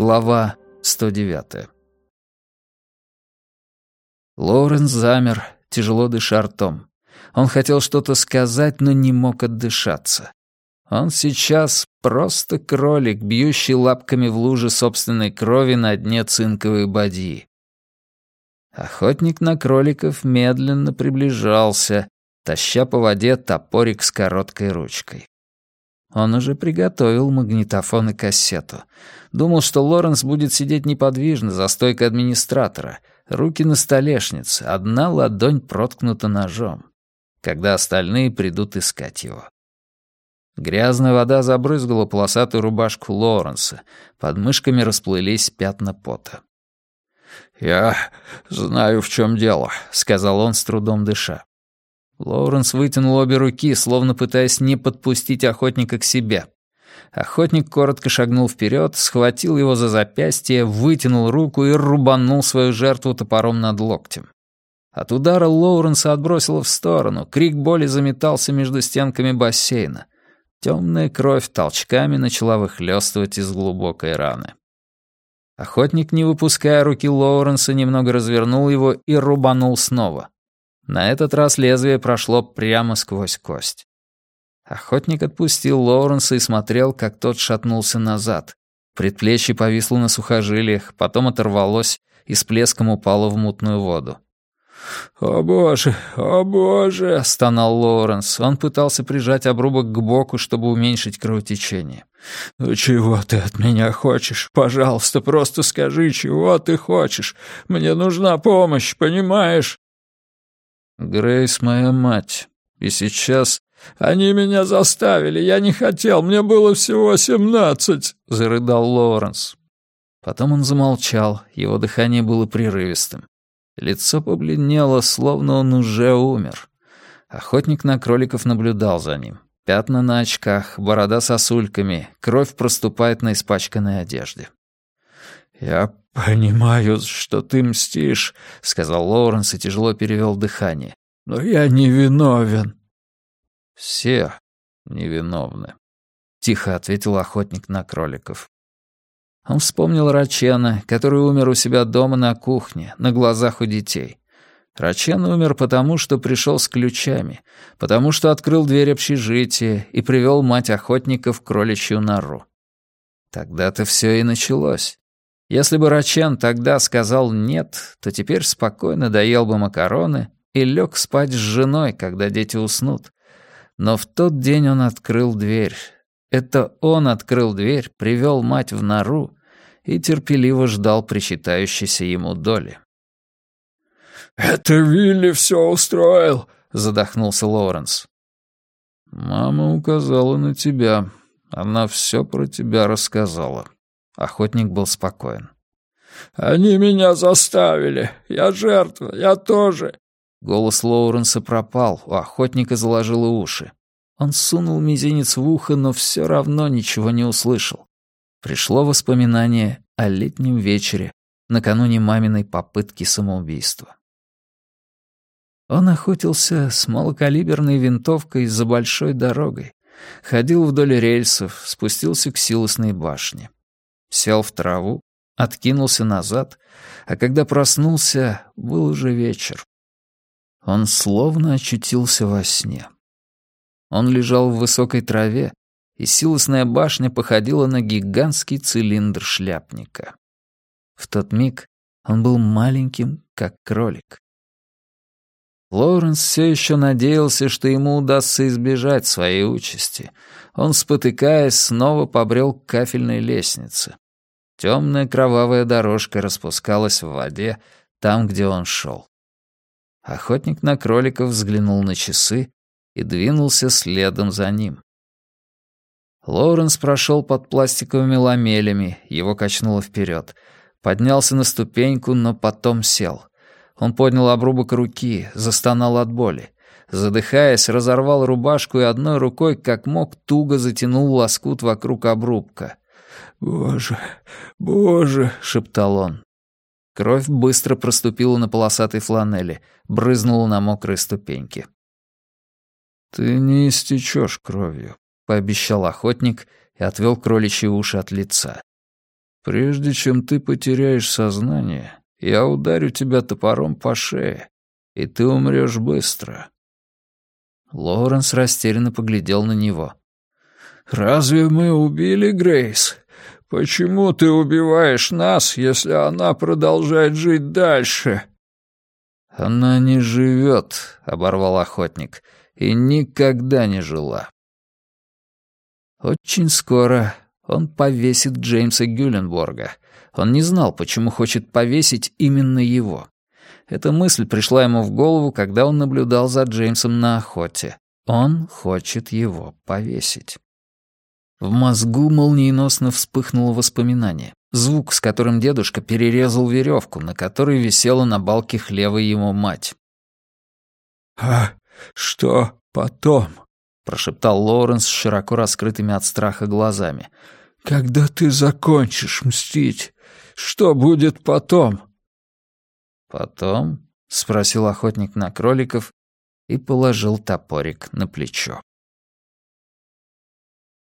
Глава 109. Лоуренс замер, тяжело дыша ртом. Он хотел что-то сказать, но не мог отдышаться. Он сейчас просто кролик, бьющий лапками в луже собственной крови на дне цинковой бадьи. Охотник на кроликов медленно приближался, таща по воде топорик с короткой ручкой. Он уже приготовил магнитофон и кассету. Думал, что Лоуренс будет сидеть неподвижно за стойкой администратора, руки на столешнице, одна ладонь проткнута ножом, когда остальные придут искать его. Грязная вода забрызгала полосатую рубашку Лоуренса, под мышками расплылись пятна пота. «Я знаю, в чем дело», — сказал он, с трудом дыша. Лоуренс вытянул обе руки, словно пытаясь не подпустить охотника к себе. Охотник коротко шагнул вперед, схватил его за запястье, вытянул руку и рубанул свою жертву топором над локтем. От удара Лоуренса отбросило в сторону, крик боли заметался между стенками бассейна. Темная кровь толчками начала выхлёстывать из глубокой раны. Охотник, не выпуская руки Лоуренса, немного развернул его и рубанул снова. На этот раз лезвие прошло прямо сквозь кость. Охотник отпустил Лоуренса и смотрел, как тот шатнулся назад. Предплечье повисло на сухожилиях, потом оторвалось и с плеском упало в мутную воду. «О боже!» — стонал Лоуренс. Он пытался прижать обрубок к боку, чтобы уменьшить кровотечение. «Ну чего ты от меня хочешь? Пожалуйста, просто скажи, чего ты хочешь. Мне нужна помощь, понимаешь?» «Грейс моя мать. И сейчас...» «Они меня заставили, я не хотел, мне было всего 17», — зарыдал Лоуренс. Потом он замолчал, его дыхание было прерывистым. Лицо побледнело, словно он уже умер. Охотник на кроликов наблюдал за ним. Пятна на очках, борода сосульками, кровь проступает на испачканной одежде. «Я понимаю, что ты мстишь», — сказал Лоуренс и тяжело перевел дыхание. «Но я не виновен». «Все невиновны», — тихо ответил охотник на кроликов. Он вспомнил Рачена, который умер у себя дома на кухне, на глазах у детей. Рачен умер потому, что пришел с ключами, потому что открыл дверь общежития и привел мать охотника в кроличью нору. Тогда-то все и началось. Если бы Рачен тогда сказал «нет», то теперь спокойно доел бы макароны и лег спать с женой, когда дети уснут. Но в тот день он открыл дверь. Это он открыл дверь, привел мать в нору и терпеливо ждал причитающейся ему доли. «Это Вилли все устроил», — задохнулся Лоуренс. «Мама указала на тебя. Она все про тебя рассказала». Охотник был спокоен. «Они меня заставили. Я жертва, я тоже». Голос Лоуренса пропал, у охотника заложило уши. Он сунул мизинец в ухо, но все равно ничего не услышал. Пришло воспоминание о летнем вечере, накануне маминой попытки самоубийства. Он охотился с малокалиберной винтовкой за большой дорогой, ходил вдоль рельсов, спустился к силосной башне. Сел в траву, откинулся назад, а когда проснулся, был уже вечер. Он словно очутился во сне. Он лежал в высокой траве, и силосная башня походила на гигантский цилиндр шляпника. В тот миг он был маленьким, как кролик. Лоуренс все еще надеялся, что ему удастся избежать своей участи. Он, спотыкаясь, снова побрел к кафельной лестнице. Темная кровавая дорожка распускалась в воде там, где он шел. Охотник на кроликов взглянул на часы и двинулся следом за ним. Лоуренс прошел под пластиковыми ламелями, его качнуло вперед. Поднялся на ступеньку, но потом сел. Он поднял обрубок руки, застонал от боли. Задыхаясь, разорвал рубашку и одной рукой, как мог, туго затянул лоскут вокруг обрубка. «Боже, боже!» — шептал он. Кровь быстро проступила на полосатой фланели, брызнула на мокрые ступеньки. «Ты не истечешь кровью», — пообещал охотник и отвел кроличьи уши от лица. «Прежде чем ты потеряешь сознание, я ударю тебя топором по шее, и ты умрешь быстро». Лоуренс растерянно поглядел на него. «Разве мы убили Грейс? Почему ты убиваешь нас, если она продолжает жить дальше?» «Она не живет», — оборвал охотник, — «и никогда не жила». Очень скоро он повесит Джеймса Гюленборга. Он не знал, почему хочет повесить именно его. Эта мысль пришла ему в голову, когда он наблюдал за Джеймсом на охоте. Он хочет его повесить. В мозгу молниеносно вспыхнуло воспоминание. Звук, с которым дедушка перерезал веревку, на которой висела на балке хлева его мать. «А что потом?» — прошептал Лоуренс с широко раскрытыми от страха глазами. «Когда ты закончишь мстить, что будет потом?» «Потом?» — спросил охотник на кроликов и положил топорик на плечо.